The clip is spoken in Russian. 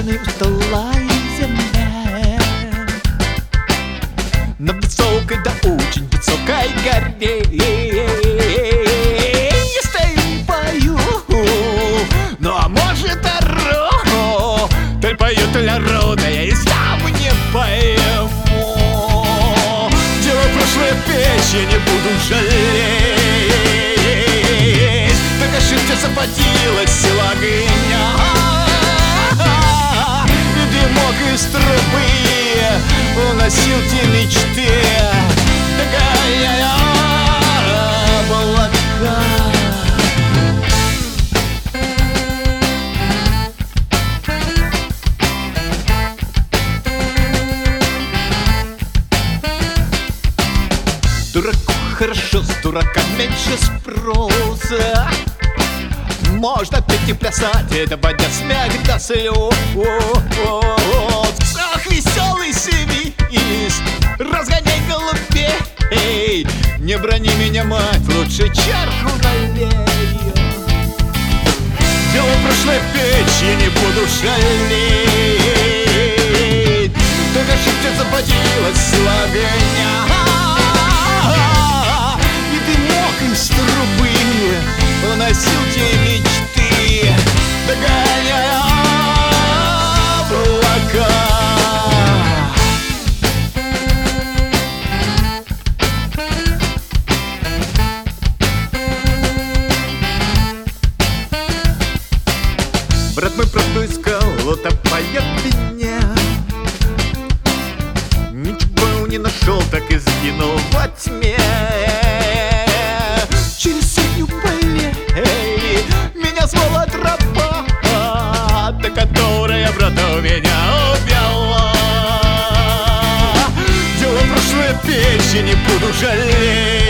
черной усталой земле, на высокой, да очень высокой горе. Я стою и пою, ну а может оро, ты пою для рода, я и сам не пойму. Дело прошлое печь, я не буду жалеть, так ошибка запотелась сила огня. И дымок из трубы уносил те мечты, догоняя облака. Дураку хорошо, с дурака меньше спроса. Можно петь и плясать, это поднять смех до слез. Ах, веселый свист, разгоняй голубей. Не брони меня, мать, лучше чарку налей. Дело прошлое печь, я не буду жалеть, так ошибка запотелась сила огня. И дымок из трубы уносил те мечты, догоняя облака. Брат мой правду искал, утопая в вине, ничего не нашел, так и сгинул во тьме. Через сотню полей меня звала тропа, та, которая брата у меня убила. Дело прошлое печь, я не буду жалеть,